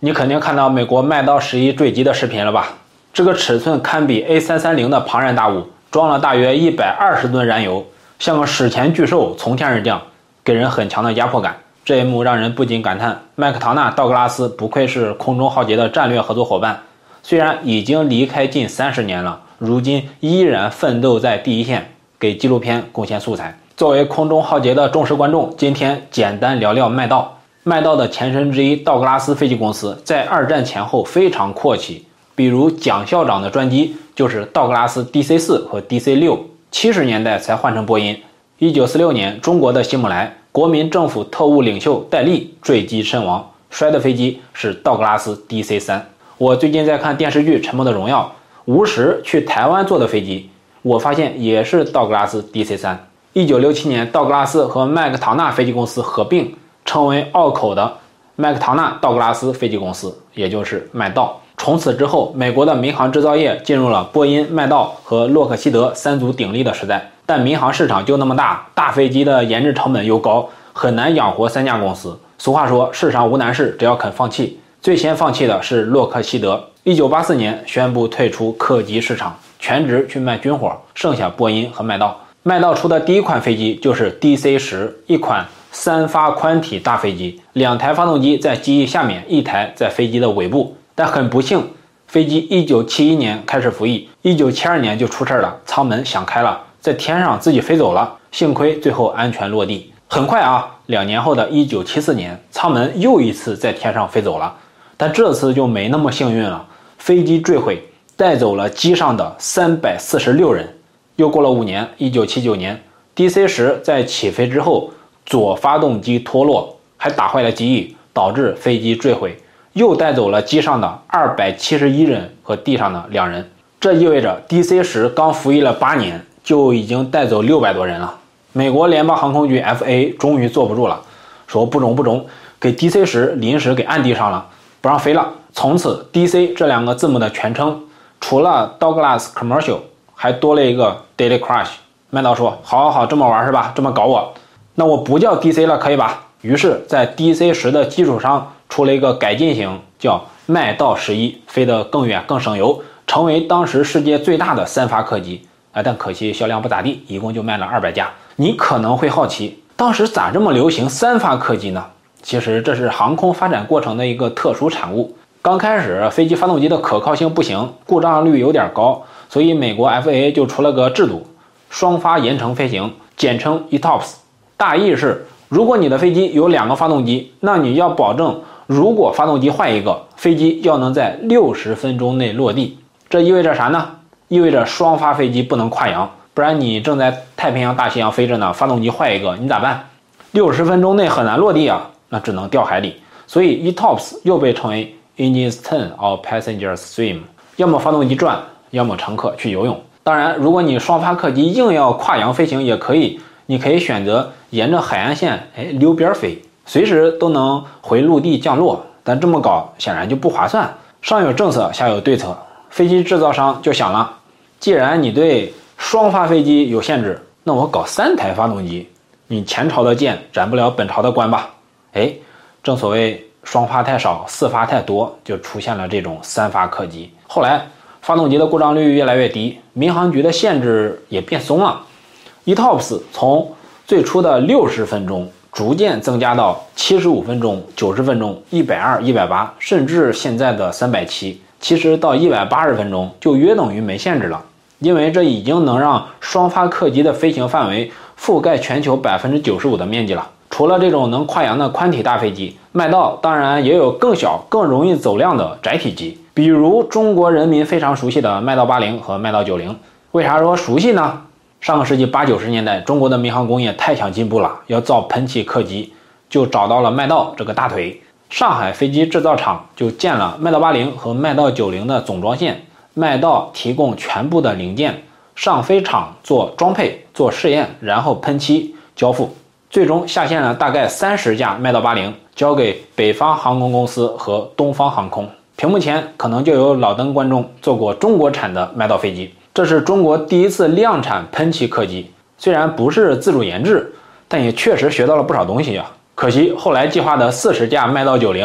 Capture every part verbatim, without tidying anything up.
你肯定看到美国麦道十一坠机的视频了吧？这个尺寸堪比 A 三三零 的庞然大物，装了大约一百二十吨燃油，像个史前巨兽从天而降，给人很强的压迫感。这一幕让人不禁感叹，麦克唐纳·道格拉斯不愧是空中浩劫的战略合作伙伴，虽然已经离开近三十年了，如今依然奋斗在第一线，给纪录片贡献素材。作为空中浩劫的忠实观众，今天简单聊聊麦道。麦道的前身之一道格拉斯飞机公司在二战前后非常阔气，比如蒋校长的专机就是道格拉斯 D C 四 和 D C 六， 七十年代才换成波音。一九四六年，中国的希姆莱国民政府特务领袖戴笠坠机身亡，摔的飞机是道格拉斯 D C 三。 我最近在看电视剧《沉默的荣耀》，吴石去台湾坐的飞机，我发现也是道格拉斯 D C 三。 一九六七年，道格拉斯和麦克唐纳飞机公司合并，成为拗口的麦克唐纳道格拉斯飞机公司，也就是麦道。从此之后，美国的民航制造业进入了波音、麦道和洛克希德三足鼎立的时代。但民航市场就那么大，大飞机的研制成本又高，很难养活三家公司。俗话说，世上无难事，只要肯放弃。最先放弃的是洛克希德，一九八四年宣布退出客机市场，全职去卖军火，剩下波音和麦道。麦道出的第一款飞机就是 D C 十， 一款三发宽体大飞机，两台发动机在机翼下面，一台在飞机的尾部。但很不幸，飞机一九七一年开始服役，一九七二年就出事了，舱门响开了，在天上自己飞走了，幸亏最后安全落地。很快啊，两年后的一九七四年，舱门又一次在天上飞走了，但这次就没那么幸运了，飞机坠毁，带走了机上的三百四十六人。又过了五年，一九七九年 D C 十 在起飞之后，左发动机脱落，还打坏了机翼，导致飞机坠毁，又带走了机上的二百七十一人和地上的两人。这意味着 D C 十 刚服役了八年，就已经带走六百多人了。美国联邦航空局 F A A 终于坐不住了，说不中不中，给 D C 十 临时给按地上了，不让飞了。从此 D C 这两个字母的全称，除了 Douglas Commercial， 还多了一个 Daily Crash。 麦道说，好好好，这么玩是吧，这么搞我，那我不叫 D C 了可以吧？于是在 D C 十 的基础上出了一个改进型，叫麦道十一，飞得更远更省油，成为当时世界最大的三发客机。哎，但可惜销量不咋地，一共就卖了二百架。你可能会好奇，当时咋这么流行三发客机呢？其实这是航空发展过程的一个特殊产物。刚开始飞机发动机的可靠性不行，故障率有点高，所以美国 F A A 就出了个制度，双发盐城飞行，简称 E T O P S。 大意是，如果你的飞机有两个发动机，那你要保证如果发动机坏一个，飞机要能在六十分钟内落地。这意味着啥呢？意味着双发飞机不能跨洋，不然你正在太平洋大西洋飞着呢，发动机坏一个你咋办？六十分钟内很难落地啊，那只能掉海里。所以 E T O P S 又被称为 Engines Turn or Passengers Swim， 要么发动机转，要么乘客去游泳。当然，如果你双发客机硬要跨洋飞行也可以，你可以选择沿着海岸线哎溜边飞，随时都能回陆地降落，但这么搞显然就不划算。上有政策，下有对策，飞机制造商就想了，既然你对双发飞机有限制，那我搞三台发动机，你前朝的剑斩不了本朝的官吧。哎，正所谓双发太少，四发太多，就出现了这种三发客机。后来发动机的故障率越来越低，民航局的限制也变松了， E T O P S 从最初的六十分钟逐渐增加到七十五分钟、九十分钟、一百二十、一百八十，甚至现在的三百七十。其实到一百八十分钟就约等于没限制了，因为这已经能让双发客机的飞行范围覆盖全球 百分之九十五 的面积了。除了这种能跨洋的宽体大飞机，麦道当然也有更小更容易走量的窄体机，比如中国人民非常熟悉的麦道八零和麦道九零。为啥说熟悉呢？上个世纪八九十年代，中国的民航工业太想进步了，要造喷气客机，就找到了麦道这个大腿。上海飞机制造厂就建了麦道八零和麦道九零的总装线，麦道提供全部的零件，上飞场做装配、做试验，然后喷漆交付。最终下线了大概三十架麦道八零，交给北方航空公司和东方航空。屏幕前可能就有老登观众坐过中国产的麦道飞机，这是中国第一次量产喷气客机，虽然不是自主研制，但也确实学到了不少东西啊。可惜后来计划的四十架麦道九零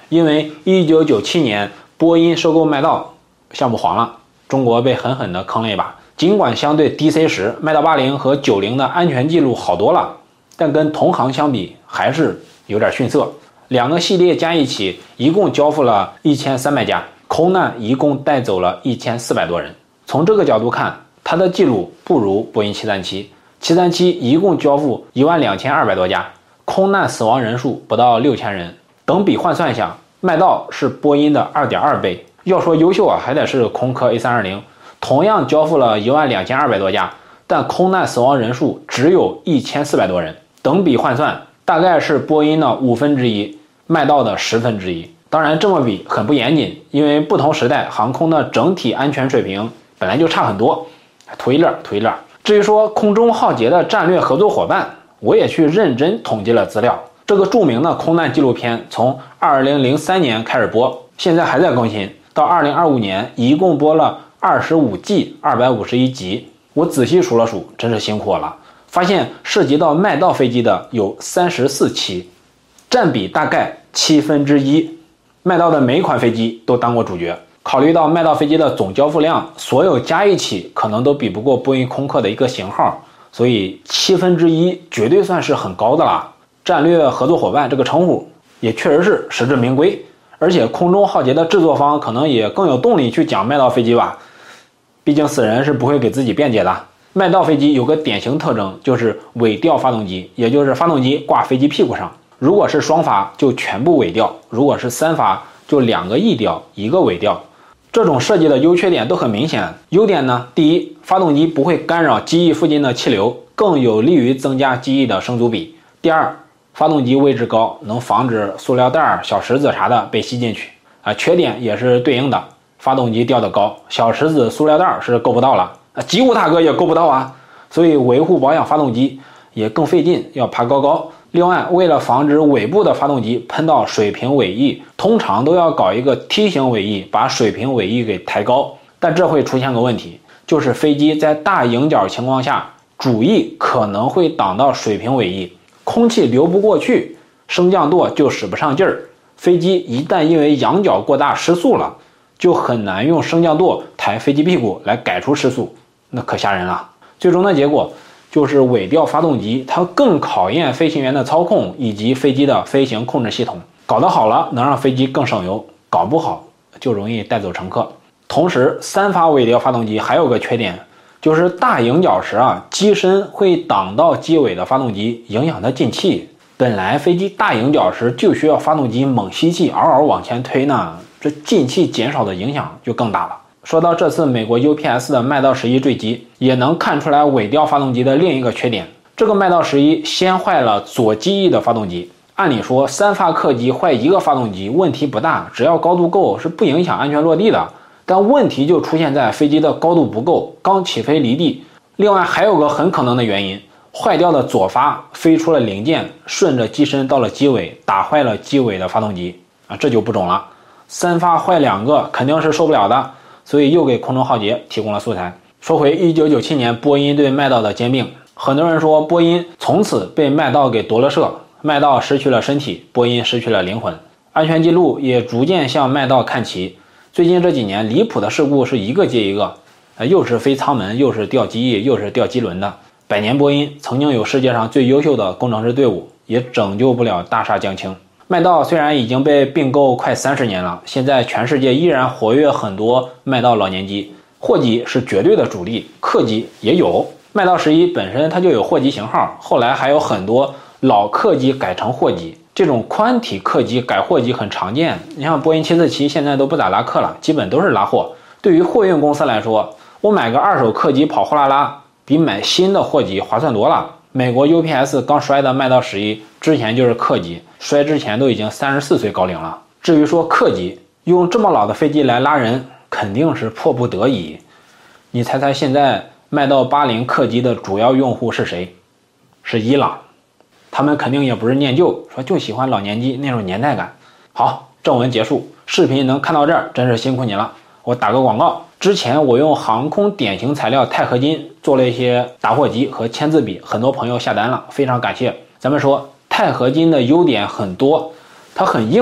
因为一九九七年波音收购麦道项目黄了，中国被狠狠地坑了一把。尽管相对 D C 十、麦道八零和九零的安全记录好多了，但跟同行相比还是有点逊色。两个系列加一起，一共交付了一千三百架，空难一共带走了一千四百多人。从这个角度看，它的记录不如波音七三七。七三七一共交付一万两千二百多架，空难死亡人数不到六千人。等比换算下，麦道是波音的 二点二 倍。要说优秀啊，还得是空客 A 三二零，同样交付了一万两千二百多架，但空难死亡人数只有一千四百多人。等比换算，大概是波音的五分之一，麦道的十分之一。当然，这么比很不严谨，因为不同时代航空的整体安全水平本来就差很多。图一乐，图一乐。至于说空中浩劫的战略合作伙伴，我也去认真统计了资料。这个著名的空难纪录片从二零零三年开始播，现在还在更新，到二零二五年一共播了二十五季二百五十一集。我仔细数了数，真是辛苦我了，发现涉及到麦道飞机的有三十四期，占比大概七分之一。麦道的每一款飞机都当过主角。考虑到麦道飞机的总交付量，所有加一起可能都比不过波音空客的一个型号，所以七分之一绝对算是很高的啦。战略合作伙伴这个称呼也确实是实至名归，而且空中浩劫的制作方可能也更有动力去讲麦道飞机吧，毕竟死人是不会给自己辩解的。麦道飞机有个典型特征，就是尾吊发动机，也就是发动机挂飞机屁股上。如果是双发就全部尾吊，如果是三发就两个翼吊一个尾吊。这种设计的优缺点都很明显。优点呢，第一，发动机不会干扰机翼附近的气流，更有利于增加机翼的升阻比。第二，发动机位置高，能防止塑料袋、小石子啥的被吸进去啊。缺点也是对应的，发动机吊得高，小石子、塑料袋是够不到了啊，机务大哥也够不到啊，所以维护保养发动机也更费劲，要爬高高。另外，为了防止尾部的发动机喷到水平尾翼，通常都要搞一个梯形尾翼，把水平尾翼给抬高。但这会出现个问题，就是飞机在大迎角情况下，主翼可能会挡到水平尾翼，空气流不过去，升降舵就使不上劲儿。飞机一旦因为仰角过大失速了，就很难用升降舵抬飞机屁股来改除失速，那可吓人了。最终的结果就是尾吊发动机，它更考验飞行员的操控以及飞机的飞行控制系统。搞得好了，能让飞机更省油；搞不好，就容易带走乘客。同时，三发尾吊发动机还有个缺点，就是大迎角时啊，机身会挡到机尾的发动机，影响它进气。本来飞机大迎角时就需要发动机猛吸气，嗷嗷往前推呢，这进气减少的影响就更大了。说到这次美国 U P S 的麦道十一坠机，也能看出来尾吊发动机的另一个缺点。这个麦道十一先坏了左机翼的发动机，按理说三发客机坏一个发动机问题不大，只要高度够是不影响安全落地的。但问题就出现在飞机的高度不够，刚起飞离地。另外还有个很可能的原因，坏掉的左发飞出了零件，顺着机身到了机尾，打坏了机尾的发动机啊，这就不中了。三发坏两个肯定是受不了的。所以又给空中浩劫提供了素材。说回一九九七年波音对麦道的兼并，很多人说波音从此被麦道给夺了舍，麦道失去了身体，波音失去了灵魂，安全记录也逐渐向麦道看齐。最近这几年离谱的事故是一个接一个，又是飞舱门，又是掉机翼，又是掉机轮的。百年波音曾经有世界上最优秀的工程师队伍，也拯救不了大厦将倾。麦道虽然已经被并购快三十年了，现在全世界依然活跃很多麦道老年机，货机是绝对的主力，客机也有。麦道十一本身它就有货机型号，后来还有很多老客机改成货机，这种宽体客机改货机很常见。你像波音七四七现在都不咋拉客了，基本都是拉货。对于货运公司来说，我买个二手客机跑货拉拉，比买新的货机划算多了。美国 U P S 刚摔的麦道十一之前就是客机，摔之前都已经三十四岁高龄了。至于说客机，用这么老的飞机来拉人，肯定是迫不得已。你猜猜现在麦道八零客机的主要用户是谁？是伊朗。他们肯定也不是念旧，说就喜欢老年机那种年代感。好，正文结束，视频能看到这儿，真是辛苦你了。我打个广告，之前我用航空典型材料钛合金做了一些打火机和签字笔，很多朋友下单了，非常感谢。咱们说钛合金的优点很多，它很硬，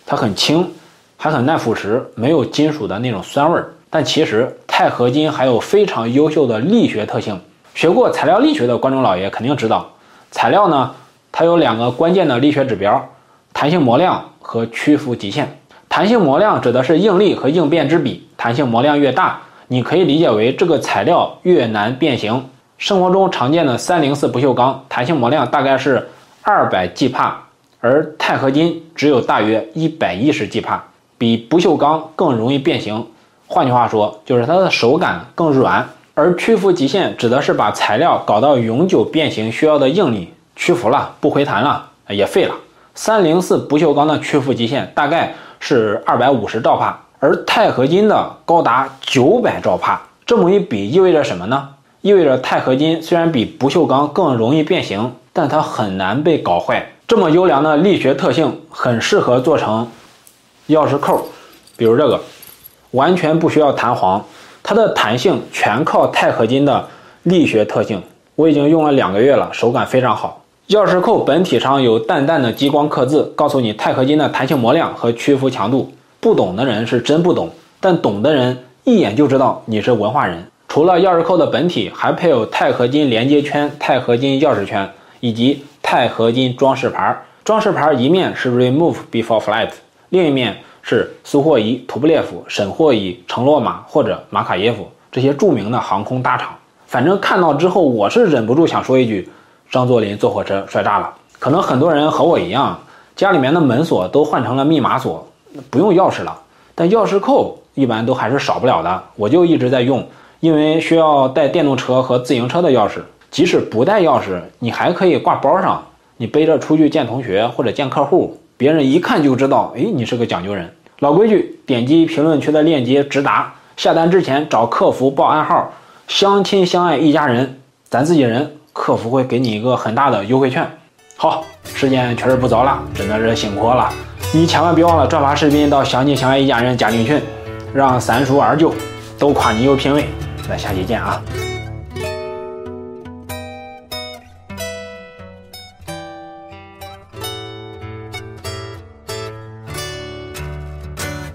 它很轻，还很耐腐蚀，没有金属的那种酸味儿。但其实钛合金还有非常优秀的力学特性。学过材料力学的观众老爷肯定知道，材料呢，它有两个关键的力学指标：弹性模量和屈服极限。弹性模量指的是应力和应变之比，弹性模量越大，你可以理解为这个材料越难变形。生活中常见的三零四不锈钢弹性模量大概是二百 G 帕，而钛合金只有大约一百一十 G 帕，比不锈钢更容易变形。换句话说，就是它的手感更软。而屈服极限指的是把材料搞到永久变形需要的应力屈服了，不回弹了，也废了。三零四不锈钢的屈服极限大概是二百五十兆帕，而钛合金的高达九百兆帕。这么一比意味着什么呢？意味着钛合金虽然比不锈钢更容易变形，但它很难被搞坏。这么优良的力学特性很适合做成钥匙扣，比如这个完全不需要弹簧，它的弹性全靠钛合金的力学特性。我已经用了两个月了，手感非常好。钥匙扣本体上有淡淡的激光刻字，告诉你钛合金的弹性模量和屈服强度。不懂的人是真不懂，但懂的人一眼就知道你是文化人。除了钥匙扣的本体，还配有钛合金连接圈、钛合金钥匙圈以及钛合金装饰牌。装饰牌一面是 Remove Before Flight， 另一面是苏霍伊、图布列夫、沈霍伊、程洛马或者马卡耶夫这些著名的航空大厂。反正看到之后，我是忍不住想说一句：张作霖坐火车摔炸了。可能很多人和我一样，家里面的门锁都换成了密码锁，不用钥匙了，但钥匙扣一般都还是少不了的。我就一直在用，因为需要带电动车和自行车的钥匙。即使不带钥匙，你还可以挂包上，你背着出去见同学或者见客户，别人一看就知道，哎，你是个讲究人。老规矩，点击评论区的链接直达，下单之前找客服报暗号，相亲相爱一家人，咱自己人，客服会给你一个很大的优惠券。好，时间确实不早了，真的是辛苦了。你千万别忘了转发视频到相亲相爱一家人家庭群，让三叔二舅都夸你有品位。咱下期见啊。